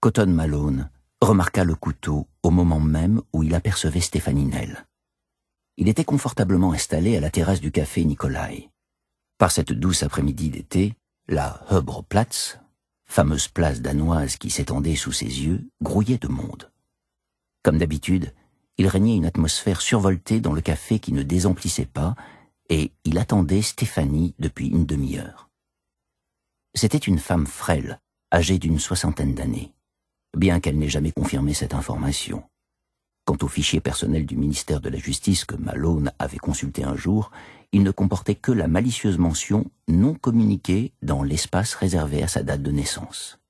Cotton Malone remarqua le couteau au moment même où il apercevait Stéphanie Nell. Il était confortablement installé à la terrasse du café Nikolai. Par cette douce après-midi d'été, la Hubroplatz, fameuse place danoise qui s'étendait sous ses yeux, grouillait de monde. Comme d'habitude, il régnait une atmosphère survoltée dans le café qui ne désemplissait pas, et il attendait Stéphanie depuis une demi-heure. C'était une femme frêle, âgée d'une 60aine d'années, bien qu'elle n'ait jamais confirmé cette information. Quant au fichier personnel du ministère de la Justice que Malone avait consulté un jour, il ne comportait que la malicieuse mention « non communiquée » dans l'espace réservé à sa date de naissance.